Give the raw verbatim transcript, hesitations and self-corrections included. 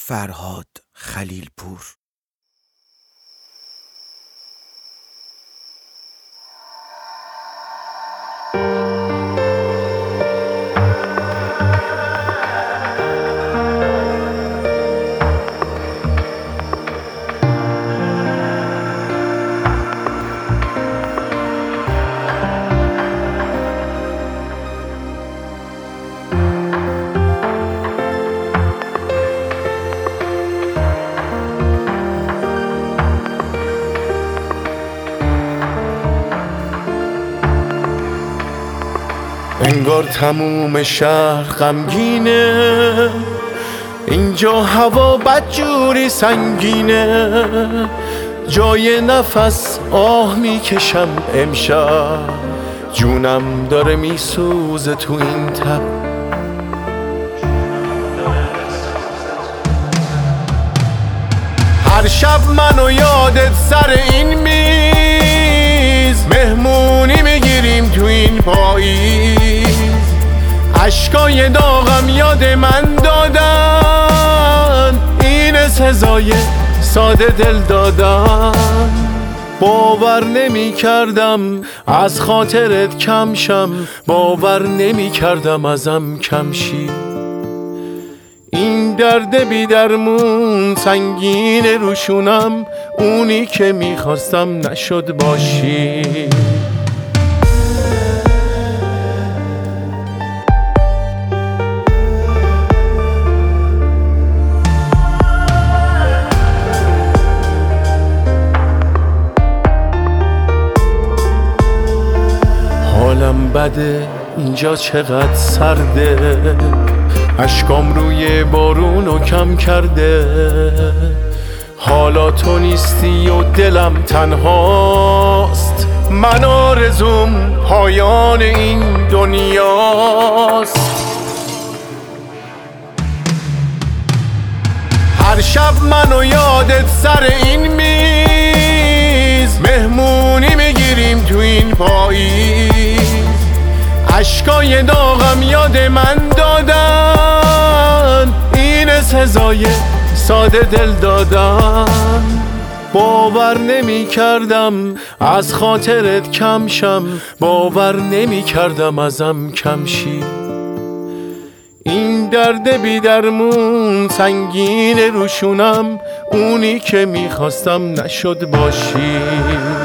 فرهاد خلیلپور. انگار تموم شهر غمگینه، اینجا هوا بدجوری سنگینه، جای نفس آه میکشم امشب، جونم داره میسوزه تو این تب. هر شب منو یادت سر این میز، مهمونی میگیریم تو این پاییز، اشکای داغم یاد من دادن، این سزای ساده دل دادن. باور نمی کردم از خاطرت کم شم، باور نمی کردم ازم کم شی، این درد بی درمون سنگین روشونم، اونی که میخواستم نشد باشی. حالم بده اینجا چقدر سرده، اشکام روی بارونو کم کرده، حالا تو نیستی و دلم تنهاست، من آرزوم پایان این دنیاست. هر شب منو یادت سر این میز، مهمونی میگیریم تو این پاییز، اشکای داغم یاد من دادن، این سزای ساده دل دادن. باور نمی کردم از خاطرت کم شم، باور نمی کردم ازم کم شی، این درد بی درمون سنگین روشونم، اونی که میخواستم نشد باشی.